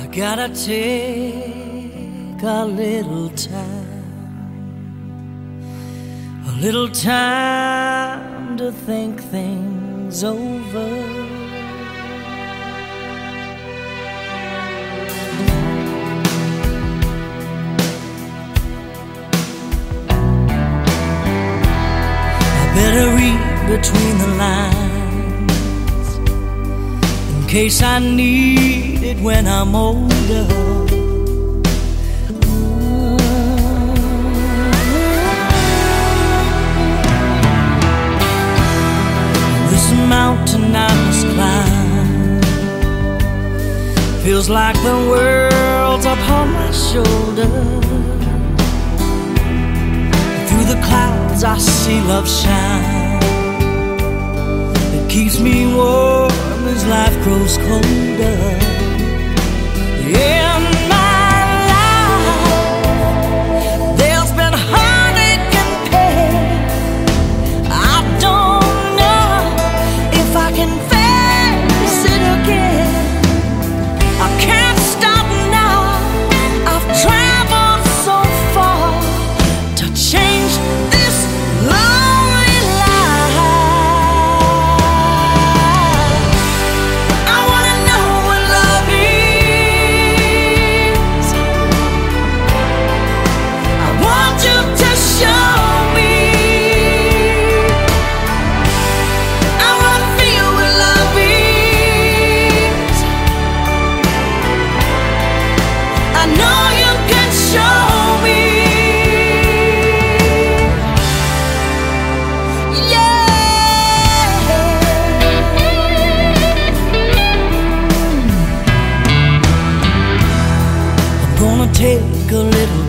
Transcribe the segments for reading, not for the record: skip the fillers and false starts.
Gotta take a little time to think things over. I better read between the lines in case I need it when I'm older. This mountain I must climb feels like the world's upon my shoulder. Through the clouds I see love shine. It keeps me warm as life grows colder. In my life, there's been heartache and pain. I don't know if I can face it again. I can't stop now. I've traveled so far to change this lonely life. I wanna know what love is. I want you to show me. I wanna feel what love is. I know you can show me. Yeah. I'm gonna take a little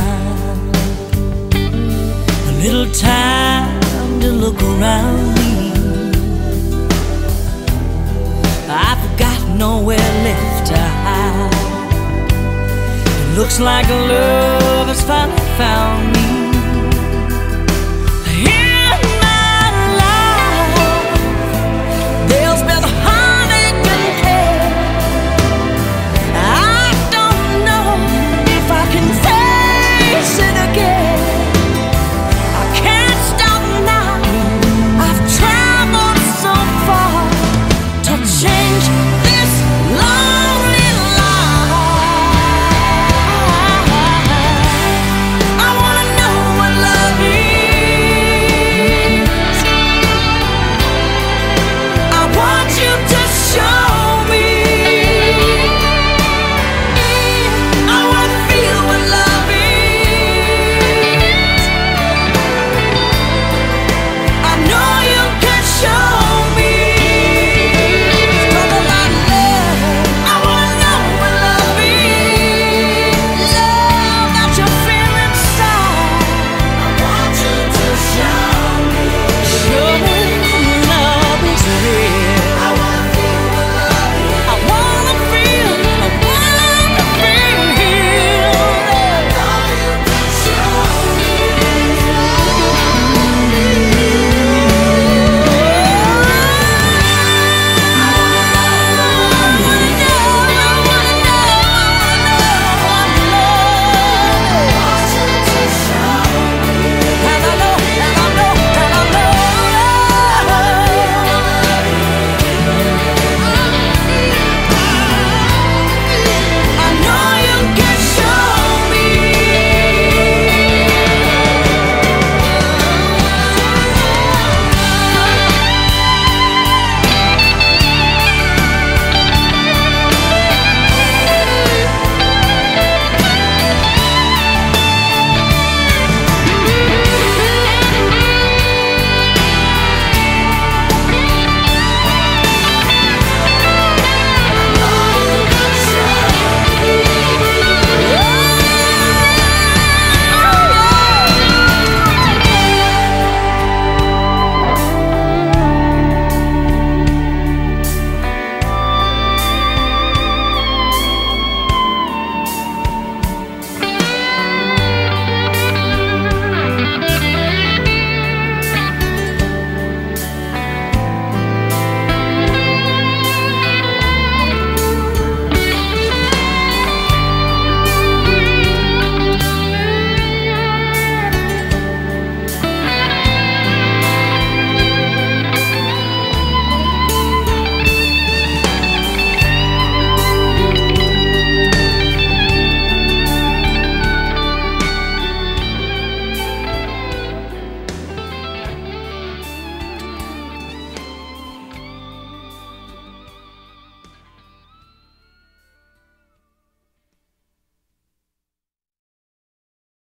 time to look around me. I've got nowhere left to hide. It looks like love has finally found me.